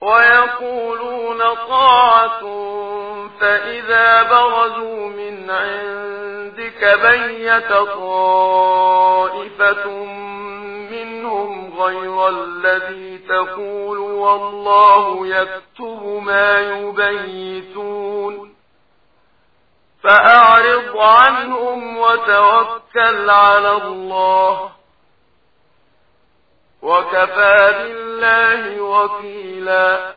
ويقولون طاعة فإذا برزوا من عندك بيت طائفة منهم غير الذي تقول والله يكتب ما يبيتون فأعرض عنهم وتوكل على الله وكفى بالله وكيلا.